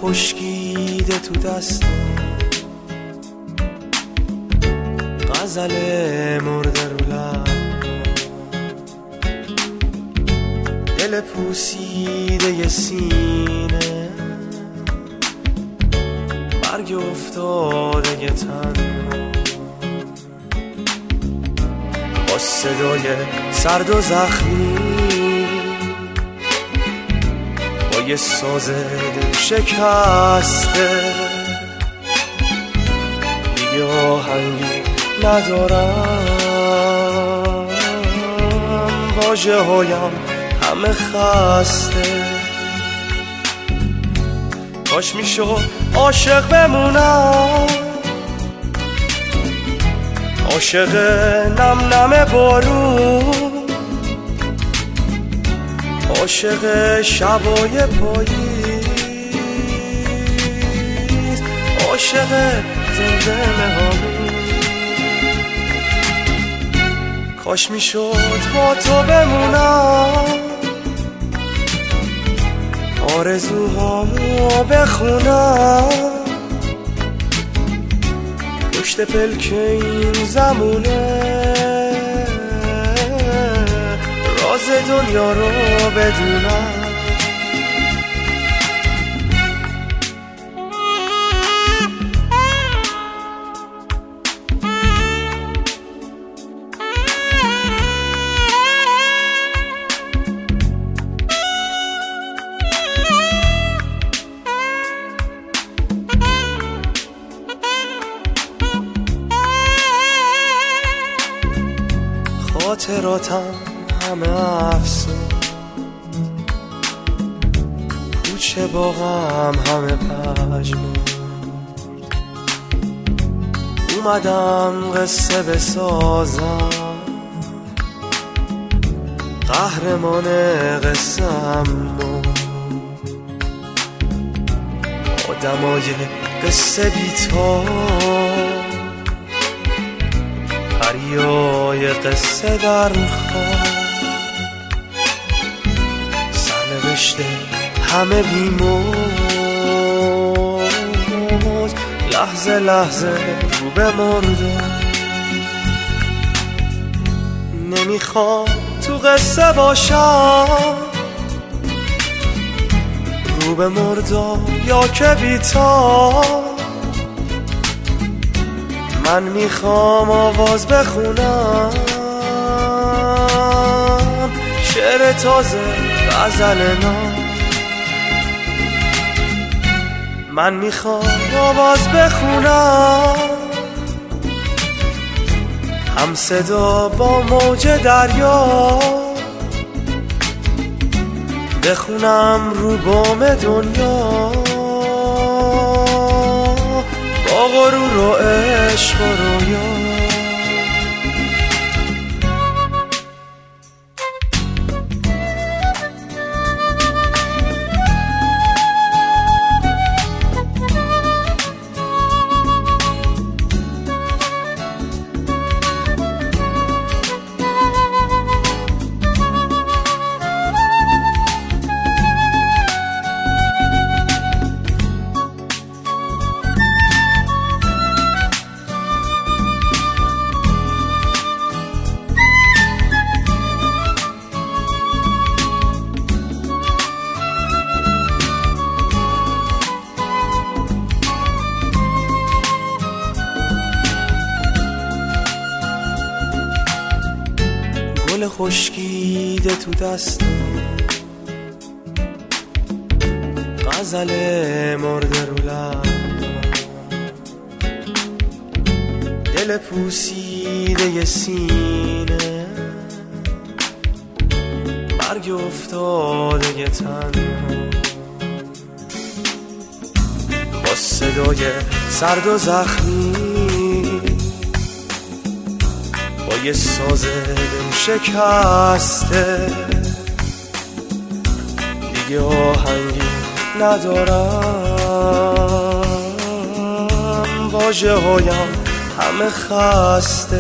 خشکیده تو دستم، غزل مرده رو لب، دل پوسیده ی سینه، برگ افتاده ی تنها، با صدای سرد و زخمی، با یه ساز دل شکسته، دیگه آهنگی ندارم، واژه هایم همه خسته. کاش میشد عاشق بمونم، عاشق نم نم بارون، عاشق شبای پاییز، عاشق زمزمه هامون. کاش میشد با تو بمونم، آرزوهامو بخونم، پشت پلک این زمونه، راز دنیا رو بدونم. خاطراتم همه افسون، کوچه باغم همه پژمرد، اومدم قصه بسازم، قهرمان قصه اما آدمای قصه بی‌تاب، پریای قصه در خواب، سرنوشت همه بیموج، لحظه لحظه رو به مرده. نمیخوام تو قصه باشم، رو به مرده یا که بی‌تاب، من میخوام آواز بخونم، شعر تازه غزل نام. من میخوام آواز بخونم، هم صدا با موج دریا، بخونم رو بام دنیا، با غرور و عشق و رویا. گل خشکیده تو دستم، غزل مرده رو لب، دل پوسیده ی سینه، برگ افتاده ی تنها، با صدای سرد و زخمی، با یه ساز دل شکسته، دیگه آهنگی ندارم، واژه هایم همه خسته.